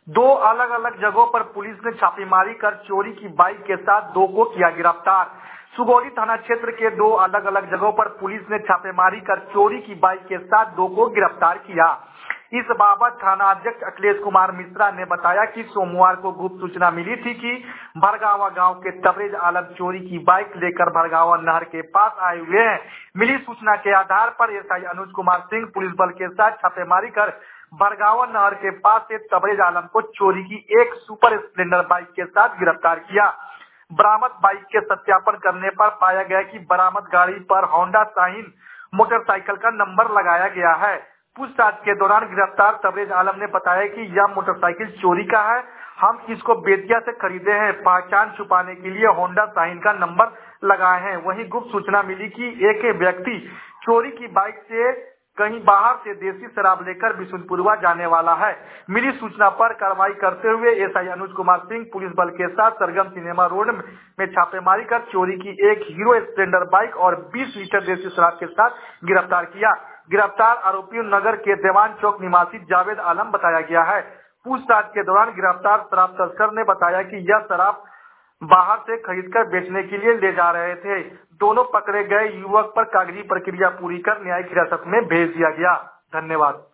दो अलग अलग जगहों पर पुलिस ने छापेमारी कर चोरी की बाइक के साथ दो को किया गिरफ्तार। सुगौली थाना क्षेत्र के दो अलग अलग जगहों पर पुलिस ने छापेमारी कर चोरी की बाइक के साथ दो को गिरफ्तार किया। इस बाबत थाना अध्यक्ष अखिलेश कुमार मिश्रा ने बताया कि सोमवार को गुप्त सूचना मिली थी कि भरगावा गांव के तबरेज आलम चोरी की बाइक लेकर भरगावा नहर के पास आए हुए हैं। मिली सूचना के आधार पर एसआई अनुज कुमार सिंह पुलिस बल के साथ छापेमारी कर भरगावा नहर के पास से तबरेज आलम को चोरी की एक सुपर स्प्लेंडर बाइक के साथ गिरफ्तार किया। बरामद बाइक के सत्यापन करने पर पाया गया कि बरामद गाड़ी पर होंडा शाहीन मोटरसाइकिल का नंबर लगाया गया है। पूछताछ के दौरान गिरफ्तार तबरेज आलम ने बताया कि यह मोटरसाइकिल चोरी का है, हम इसको बेतिया से खरीदे हैं, पहचान छुपाने के लिए होंडा शाहीन का नंबर लगाए हैं। वहीं गुप्त सूचना मिली कि एक व्यक्ति चोरी की बाइक से कहीं बाहर से देसी शराब लेकर बिशुनपुरवा जाने वाला है। मिली सूचना पर कार्रवाई करते हुए एसआई अनुज कुमार सिंह पुलिस बल के साथ सरगम सिनेमा रोड में छापेमारी कर चोरी की एक हीरो स्प्लेंडर बाइक और 20 लीटर देसी शराब के साथ गिरफ्तार किया। गिरफ्तार आरोपी नगर के देवान चौक निवासी जावेद आलम बताया गया है। पूछताछ के दौरान गिरफ्तार शराब तस्कर ने बताया कि यह शराब बाहर से खरीदकर बेचने के लिए ले जा रहे थे। दोनों पकड़े गए युवक पर कागजी प्रक्रिया पूरी कर न्यायिक हिरासत में भेज दिया गया। धन्यवाद।